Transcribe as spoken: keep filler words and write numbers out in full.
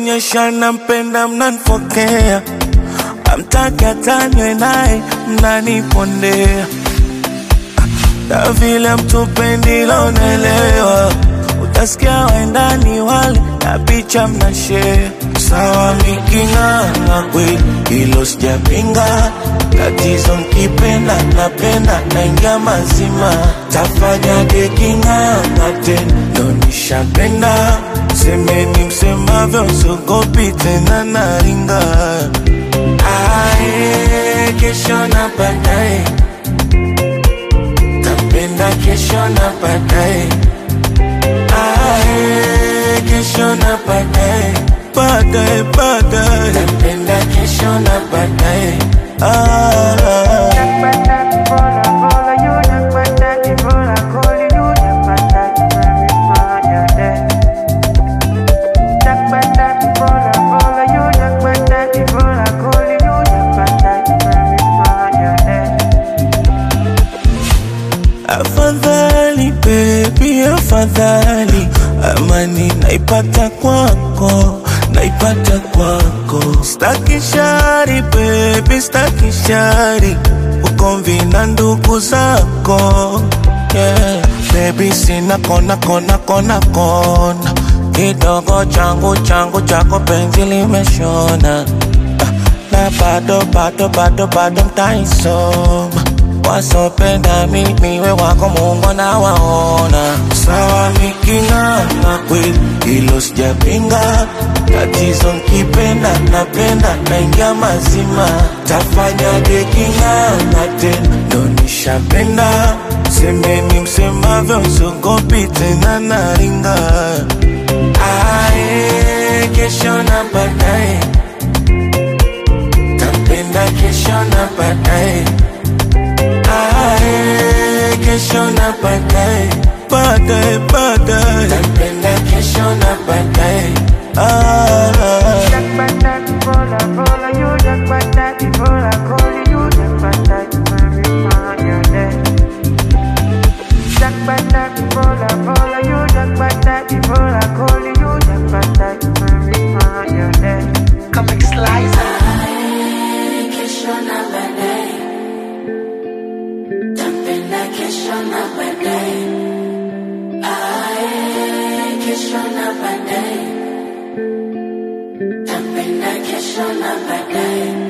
Nikionyesha nampenda mnanifokea, amtaki atanywe naye mnanipondea. Na vile mtupendi lonelewa, utasikia waendani wale na picha mnashare. Sawa mikinganga kweli, hilo sijapinga. Tatizo mkipenda napenda naingia mazima. Tafanya dekinganga tena ndo nishapenda. Semeni msemavyo sogopi tena naringa. Ae, kesho na baadaye, tapenda kesho na baadaye. Ae, kesho na baadaye, baadaye, baadaye, tapenda kesho na baadaye. Ah, afadhali baby, afadhali amani naipata kwako, naipata kwako. Staki shari baby, staki shari, ukomvi na ndugu zako. Yeah, baby sina kona kona kona kona, kidogo changu changu chako penzi limeshona. Na bado bado bado bado mtaisoma, wasopenda mimi we wako Mungu na waona. Sawa mikinganga kweli, hilo sijapinga. Tatizo mkipenda napenda naingia mazima. Tafanya dekinganga tena ndo nishapenda. Semeni msemavyo sogopi tena naringa. Ae, kesho na baadaye, tapenda kesho na baadaye. Ae, kesho na baadaye, baadaye, baadaye, tapenda kesho na baadaye. Ah, Tapenda kesho na baadaye.